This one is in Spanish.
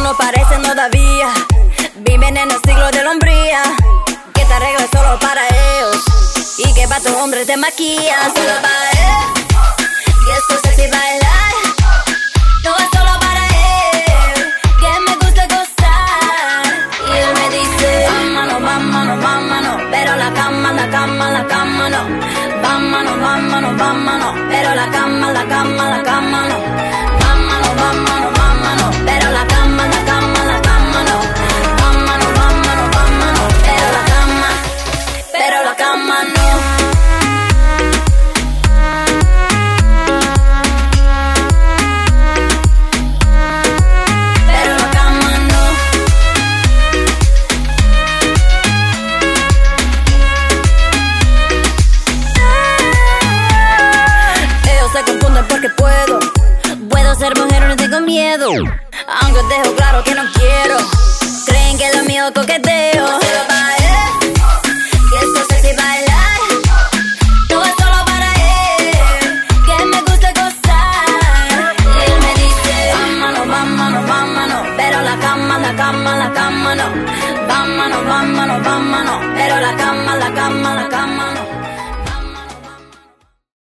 no parecen todavía. Viven en el siglo de la hombría, que te arregla solo para ellos y que para tu hombre te maquilla. Solo para él, y es tu sexy bailar. No es solo para él, que me gusta gozar. Y él me dice, vámonos, vámonos, vámonos, pero la cama, la cama, la cama no. Vámonos, vámonos, vámonos, pero la cama, la cama, la cama no. Vámonos, vámonos, vámonos, pero la cama, la cama, la cama no. Vámonos, vámonos, vámonos, pero la cama no. Pero la cama no. Ellos se confunden porque puedo ser mujer, no tengo miedo, aunque os dejo claro que no quiero. Creen que lo mío es coqueteo. Solo para él, que esto sexy bailar. No es solo para él, que me gusta gozar. Y él me dice, vámonos, vámonos, vámonos, pero la cama, la cama, la cama no. Vámonos, vámonos, vámonos, pero la cama, la cama, la cama no.